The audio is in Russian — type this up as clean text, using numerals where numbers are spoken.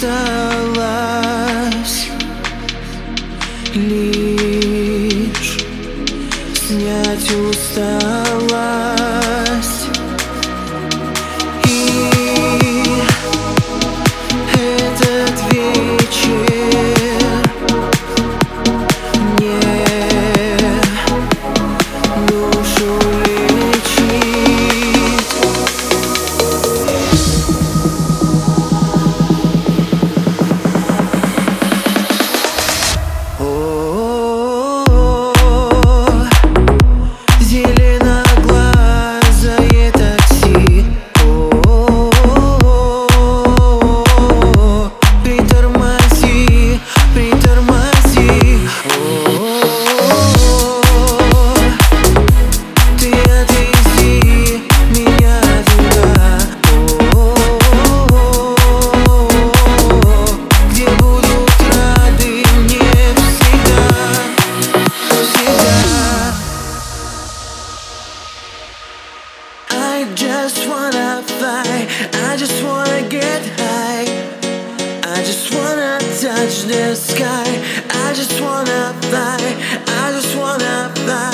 осталось лишь снять усталость. И этот вечер мне душу лечит. Зеленоглазое такси. Притормози, притормози. Ты отвези меня туда, где будут рады мне всегда, всегда. I just wanna fly, I just wanna get high, I just wanna touch the sky, I just wanna fly, I just wanna fly.